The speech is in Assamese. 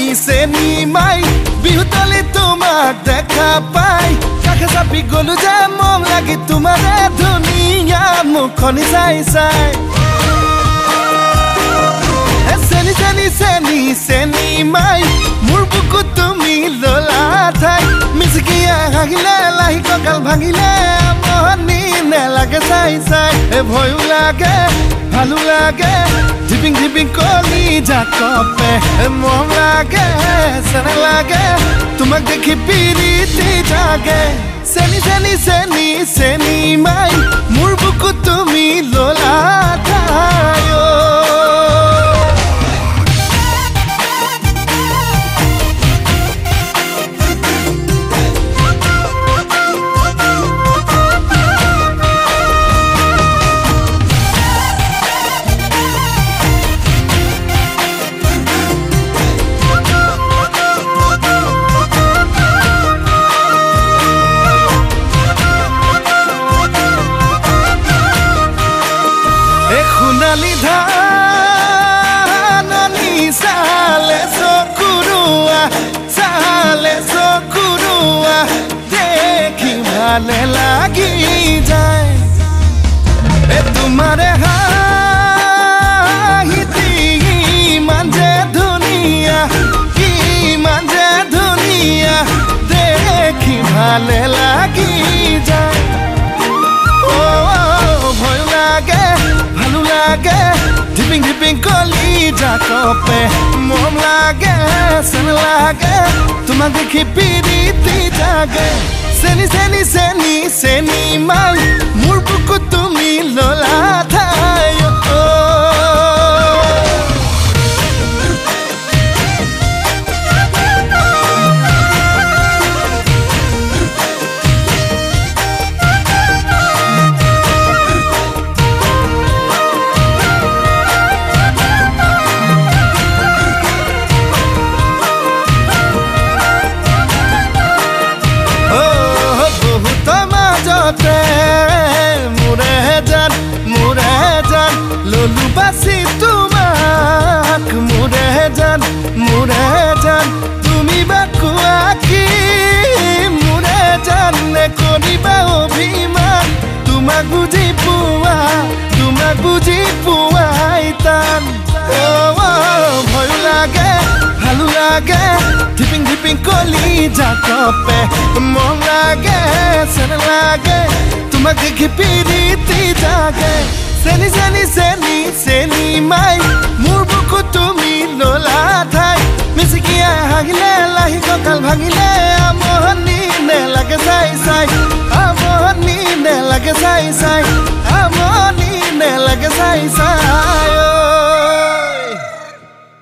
চেনি মাই বিহুতলি তোমাক দেখা পাই কাষে চাপি গলো যে মন লাগি তোমাৰে ধুনীয়া মুখনি চাই চাই চেনি চেনি চেনি চেনি মাই মোৰ বুকু তুমি ললা ঠাই মিচিকিয়া হাগিলে লাহি কঁকাল ভাঙিলে মনি নেলাগে চাই চাই ভয়ো লাগে ভালো লাগে ধিপিং ধিপিং কলি জাকপে মৰম লাগে চেনে লাগে তোমাক দেখি পিৰিতি জাগে চেনি চেনি চেনি চেনি মাই মোৰ বুকু তুমি ললা ঠাই সোণালী ধাননি চালে চকুৰুৱা দেখি ভালে লাগি যায় তোমাৰে হাঁহিতি ইমান যে ধুনীয়া দেখি ভালে লাগি যায় ভয় লাগে ভালো লাগে ধিপিং ধিপিং কলি জাকপে মৰম লাগে চেন লাগে তোমাক দেখি পিৰিতি জাগে চেনি চেনি চেনি চেনি মাই মোৰ বুকু তুমি ললা ঠাই ললু বাসি তোমাক মোৰে জান তুমি বাকুয়া কি মোৰে জান কৰিবা অভিমান তোমাক বুজি পোৱাই টান ভয় লাগে ভালো লাগে ধিপিং ধিপিং কলি জাকপে মৰম লাগে চেন লাগে তোমাক দেখি পিৰিতি জাগে চেনি চেনি চেনি চেনি মাই মোৰ বুকু তুমি ললা ঠাই মিচিকিয়া হাগিলে লাহি কঁকাল ভাঙিলে আমনি নেলাগে চাই চাই আমনি নেলাগে চাই চাই